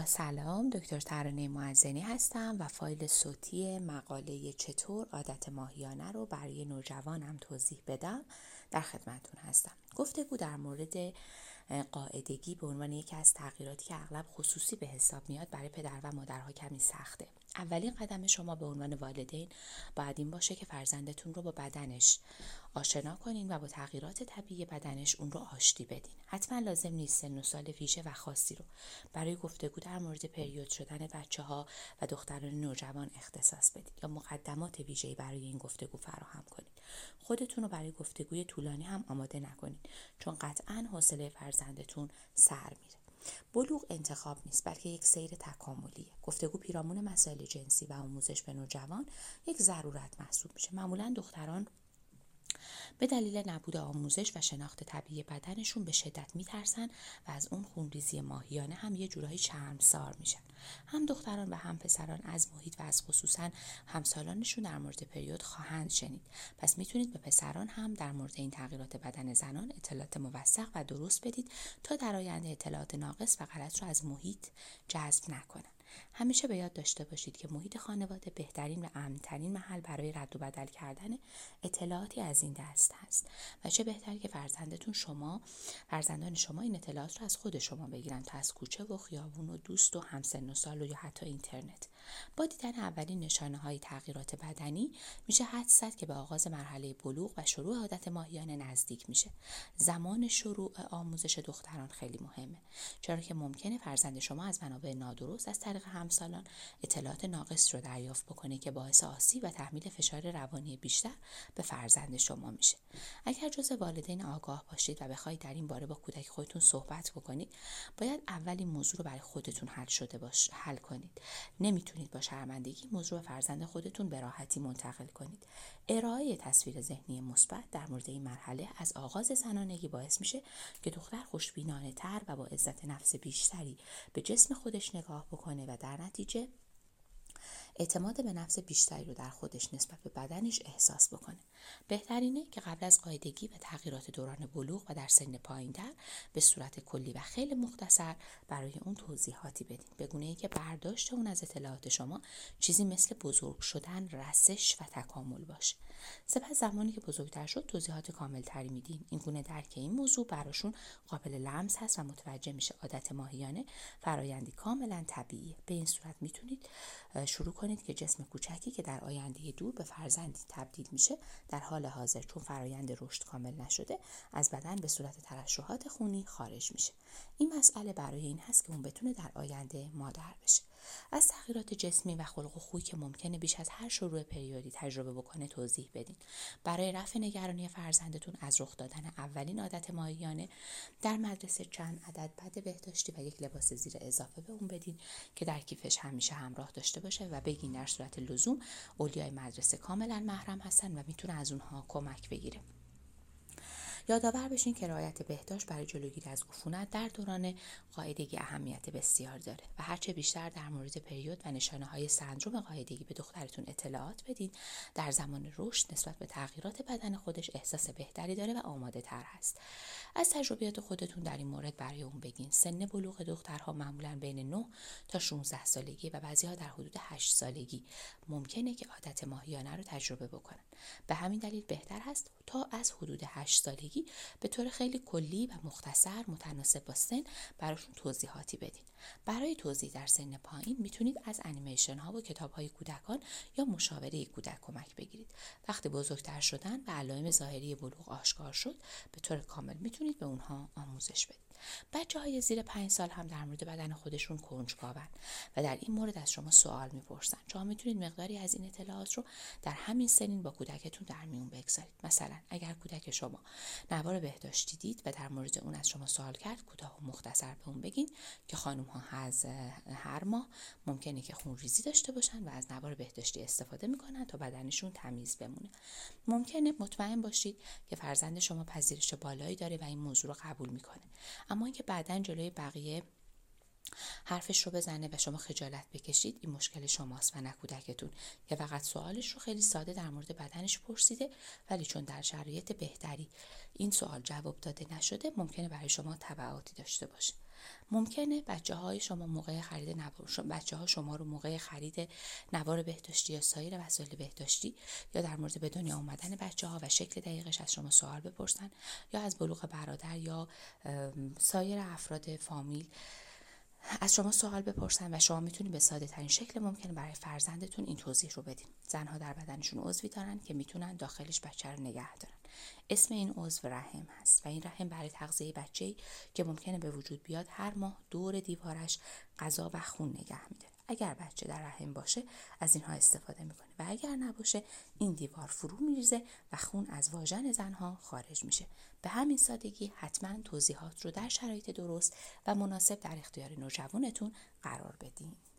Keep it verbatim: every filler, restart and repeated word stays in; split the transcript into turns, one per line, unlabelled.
با سلام، دکتر ترانه معزنی هستم و فایل صوتی مقاله چطور عادت ماهیانه رو برای نوجوانم توضیح بدم در خدمتتون هستم. گفتگو در مورد قاعدگی به عنوان یکی از تغییراتی که اغلب خصوصی به حساب میاد برای پدر و مادرها کمی سخته. اولین قدم شما به عنوان والدین باید این باشه که فرزندتون رو با بدنش آشنا کنین و با تغییرات طبیعی بدنش اون رو آشتی بدین. حتما لازم نیست سن و سال ویژه و خاصی رو برای گفتگو در مورد پریود شدن بچه‌ها و دختران نوجوان اختصاص بدید یا مقدمات ویژه‌ای برای این گفتگو فراهم کنید. خودتون رو برای گفتگوی طولانی هم آماده نکنید، چون قطعاً حوصله فرزندتون سر میره. بلوغ انتخاب نیست، بلکه یک سیر تکاملیه. گفتگو پیرامون مسائل جنسی و آموزش به نوجوان یک ضرورت محسوب میشه. معمولاً دختران به دلیل نبود آموزش و شناخت طبیعی بدنشون به شدت میترسن و از اون خونریزی ماهیانه هم یه جورایی شرمسار میشن. هم دختران و هم پسران از محیط و از خصوصا همسالانشون در مورد پریود خواهند شنید. پس میتونید به پسران هم در مورد این تغییرات بدن زنان اطلاعات موثق و درست بدید تا در آینده اطلاعات ناقص و غلط رو از محیط جذب نکنن. همیشه به یاد داشته باشید که محیط خانواده بهترین و امن‌ترین محل برای رد و بدل کردن اطلاعاتی از این دست هست و چه بهتر که فرزندتون شما فرزندان شما این اطلاعات رو از خود شما بگیرن تا از کوچه و خیابون و دوست و همسن و سال و یا حتی اینترنت. با دیدن اولین نشانه‌های تغییرات بدنی میشه حدس زد که به آغاز مرحله بلوغ و شروع عادت ماهیانه نزدیک میشه. زمان شروع آموزش دختران خیلی مهمه، چرا که ممکنه فرزند شما از منابع نادرست از طریق همسالان اطلاعات ناقص رو دریافت بکنه که باعث آسیب و تحمیل فشار روانی بیشتر به فرزند شما میشه. اگر جزء والدین آگاه باشید و بخواید در این باره با کودک خودتون صحبت بکنید، باید اول این موضوع رو برای خودتون حل شده باش حل کنید. نمیتونید با شرمندگی موضوع به فرزند خودتون به راحتی منتقل کنید. ارائه تصویر ذهنی مثبت در مورد این مرحله از آغاز زنانگی باعث میشه که دختر خوشبینانه تر و با عزت نفس بیشتری به جسم خودش نگاه بکنه و در نتیجه اعتماد به نفس بیشتری رو در خودش نسبت به بدنش احساس بکنه. بهترینه که قبل از قاعدگی و تغییرات دوران بلوغ و در سن پایین‌تر به صورت کلی و خیلی مختصر برای اون توضیحاتی بدین، به گونه‌ای که برداشت اون از اطلاعات شما چیزی مثل بزرگ شدن، رسش و تکامل باشه. سپس زمانی که بزرگتر شد توضیحات کاملتری میدین. این گونه درک این موضوع براشون قابل لمس هست و متوجه میشه عادت ماهیانه فرآیندی کاملا طبیعیه. به این صورت میتونید شروع کنید که جسم کوچکی که در آینده دور به فرزندی تبدیل میشه در حال حاضر، چون فرآیند رشد کامل نشده، از بدن به صورت ترشحات خونی خارج میشه. این مسئله برای این هست که اون بتونه در آینده مادر بشه. از تغییرات جسمی و خلق و خوی که ممکنه بیش از هر شروع پریودی تجربه بکنه توضیح بدین. برای رفع نگرانی فرزندتون از رخ دادن اولین عادت ماهیانه در مدرسه چند عدد بد بهداشتی و یک لباس زیر اضافه به اون بدین که در کیفش همیشه همراه داشته باشه و بگین در صورت لزوم اولیای مدرسه کاملا محرم هستن و میتونه از اونها کمک بگیره. یادآور بشین که رعایت بهداشت برای جلوگیری از عفونت در دوران قاعدگی اهمیت بسیار داره و هرچه بیشتر در مورد پریود و نشانه‌های سندروم قاعدگی به دخترتون اطلاعات بدین، در زمان رشد نسبت به تغییرات بدن خودش احساس بهتری داره و آماده تر هست. از تجربیات خودتون در این مورد برای اون بگین. سن بلوغ دخترها معمولاً بین نه تا شانزده سالگی و بعضی‌ها در حدود هشت سالگی ممکنه که عادت ماهیانه رو تجربه بکنن. به همین دلیل بهتر هست تا از حدود هشت سالگی به طور خیلی کلی و مختصر متناسب با سن براشون توضیحاتی بدین. برای توضیح در سن پایین میتونید از انیمیشن ها و کتاب های کودکان یا مشاوره کودک کمک بگیرید. وقتی بزرگتر شدن و علائم ظاهری بلوغ آشکار شد، به طور کامل میتونید به اونها آموزش بدید. بچه‌های زیر پنج سال هم در مورد بدن خودشون کنجکاون و در این مورد از شما سوال میپرسن. شما میتونید مقداری از این اطلاعات رو در همین سنین با کودکتون در میون بگذارید. مثلا اگر کودک شما نوار بهداشتی دید و در مورد اون از شما سوال کرد، کوتاه و مختصر به اون بگین که خانم ها از هر ماه ممکنه که خونریزی داشته باشن و از نوار بهداشتی استفاده میکنن تا بدنشون تمیز بمونه. ممکنه مطمئن باشید که فرزند شما پذیرش بالایی داره و این موضوع رو قبول میکنه، اما اینکه بعداً جلوی بقیه حرفش رو بزنه و شما خجالت بکشید، این مشکل شماست و نه کودکتون که فقط سوالش رو خیلی ساده در مورد بدنش پرسیده، ولی چون در شرایط بهتری این سوال جواب داده نشده ممکنه برای شما تبعاتی داشته باشه. ممکنه بچه های شما موقع خرید نوار بچه ها شما رو موقع خرید نوار بهداشتی یا سایر وسایل بهداشتی یا در مورد به دنیا آمدن بچه ها و شکل دقیقش از شما سوال بپرسن، یا از بلوغ برادر یا سایر افراد فامیل از شما سوال بپرسن و شما میتونید به ساده ترین شکل ممکن برای فرزندتون این توضیح رو بدین. زنها در بدنشون عضوی دارن که میتونن داخلش بچه رو نگه دارن. اسم این عضو رحم هست و این رحم برای تغذیه بچه‌ای که ممکنه به وجود بیاد هر ماه دور دیوارش غذا و خون نگه میده. اگر بچه در رحم باشه از اینها استفاده میکنه و اگر نباشه این دیوار فرو میریزه و خون از واژن زنها خارج میشه. به همین سادگی حتما توضیحات رو در شرایط درست و مناسب در اختیار نوجوانتون قرار بدین.